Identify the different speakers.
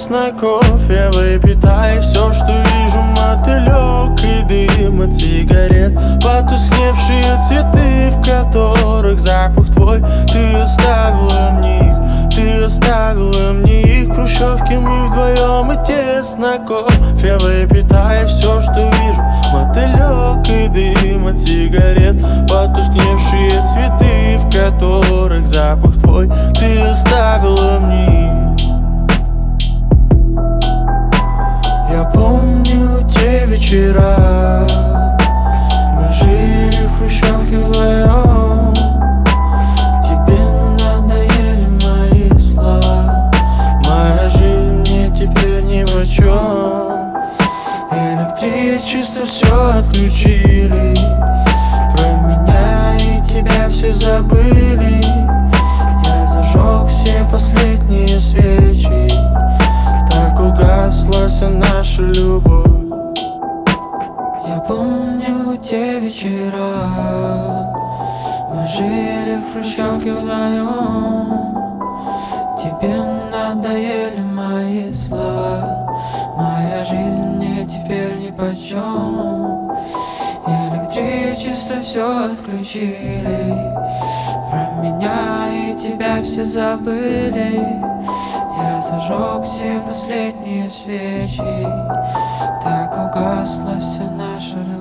Speaker 1: чесноков. Я выпитаю все, что вижу, мотылек и дым от сигарет. Потускневшие цветы, в которых запах твой. Ты оставила мне их, ты оставила мне их. В хрущевке мы вдвоем и тесноков. Я выпитаю все, что вижу, мотылек и дым от сигарет. Потускневшие цветы, в которых запах твой. Ты оставила мне их. Я помню те вечера, мы жили в хрущевке вдвоем. Тебе надоели мои слова, моя жизнь мне теперь нипочем. Электричество все отключили, про меня и тебя все забыли. Я зажег все последние свечи, так угасла вся наша любовь. Я помню те вечера, мы жили в хрущевке вдвоем. Тебе надоели мои слова, моя жизнь мне теперь нипочем. Электричество все отключили, про меня и тебя все забыли. Я зажег все последние свечи, так угасла вся наша любовь.